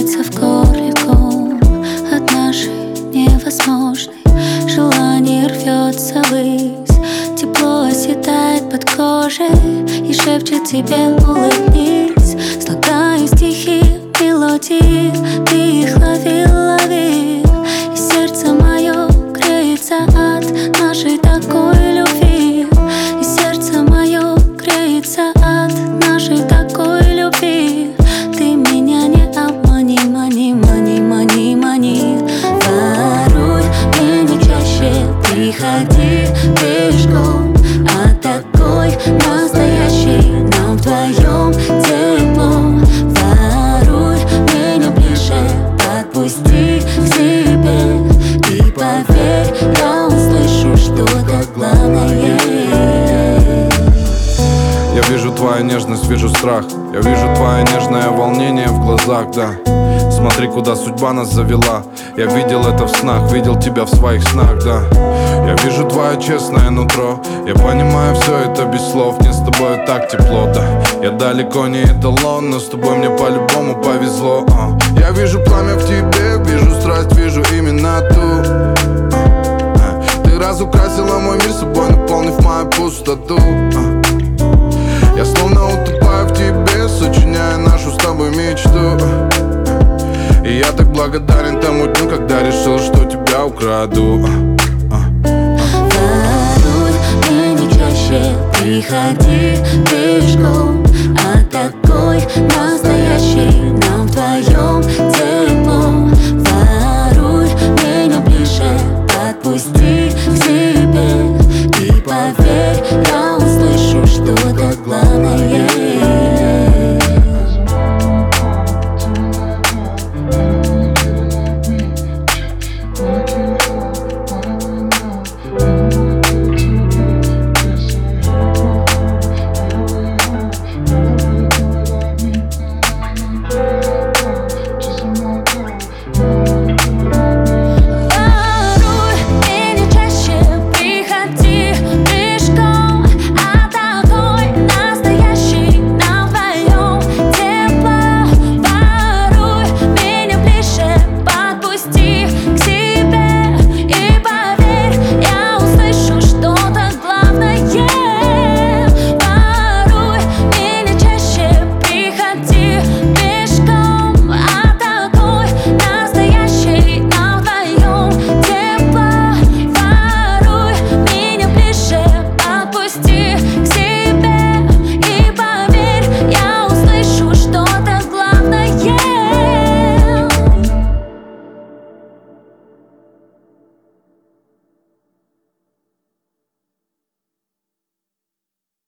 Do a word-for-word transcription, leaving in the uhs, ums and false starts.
сердце в горле ком от нашей невозможной. Желание рвется ввысь, тепло оседает под кожей и шепчет тебе: улыбнись. Слагаю стихи, мелодии, ты их лови, лови. И сердце мое греется от нашей такой любви. И сердце мое греется от нашей такой любви. Ты меня не обмани, мани, мани, мани, мани. Воруй меня чаще, приходи пешком. А такой настоящий нам вдвоем тепло. Воруй меня ближе, подпусти к себе. И поверь, я услышу что-то главное. Я вижу твою нежность, вижу страх. Я вижу твое нежное волнение в глазах, да. Смотри, куда судьба нас завела. Я видел это в снах, видел тебя в своих снах, да. Я вижу твое честное нутро. Я понимаю все это без слов. Мне с тобой так тепло, да. Я далеко не эталон, но с тобой мне по-любому повезло, а. Я вижу пламя в тебе, вижу страсть, вижу именно ту, а. Ты разукрасила мой мир собой, наполнив мою пустоту, а. Я словно утопаю в тебе, сочиняя нашу с тобой мечту. И я так благодарен тому дню, когда решил, что тебя украду. Воруй меня чаще, приходи пешком. А такой настоящий нам вдвоем